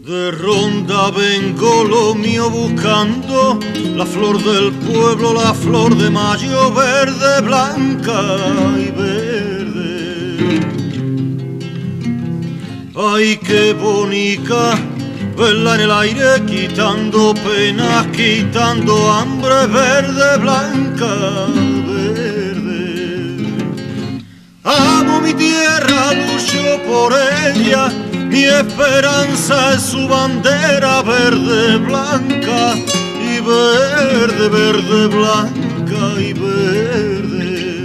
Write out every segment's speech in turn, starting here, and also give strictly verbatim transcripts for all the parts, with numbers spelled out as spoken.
De Ronda vengo lo mío buscando, la flor del pueblo, la flor de mayo, verde, blanca y verde. Ay, qué bonita, verla en el aire, quitando penas, quitando hambre, verde, blanca, verde. Amo mi tierra, lucho por ella, mi esperanza es su bandera, verde, blanca y verde, verde, blanca y verde.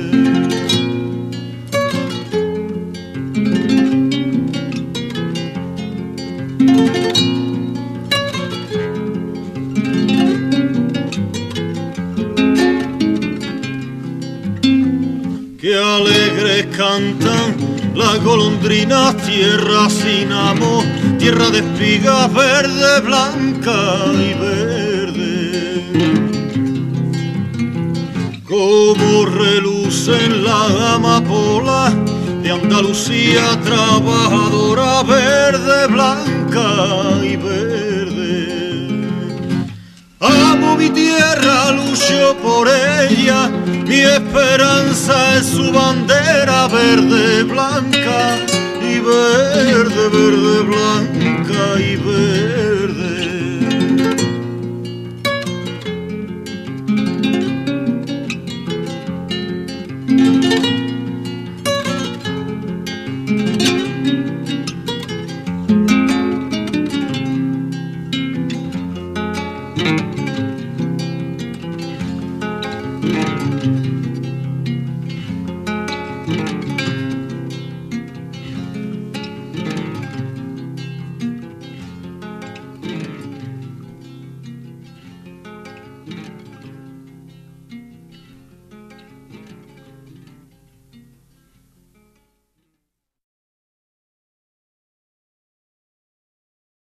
Qué alegres cantan las golondrinas, tierra sin amor, tierra de espigas, verde, blanca y verde. Como relucen la amapola de Andalucía trabajadora, verde, blanca y verde. Amo mi tierra, lucho por ella, mi esperanza es su bandera, verde, blanca y verde, verde, blanca.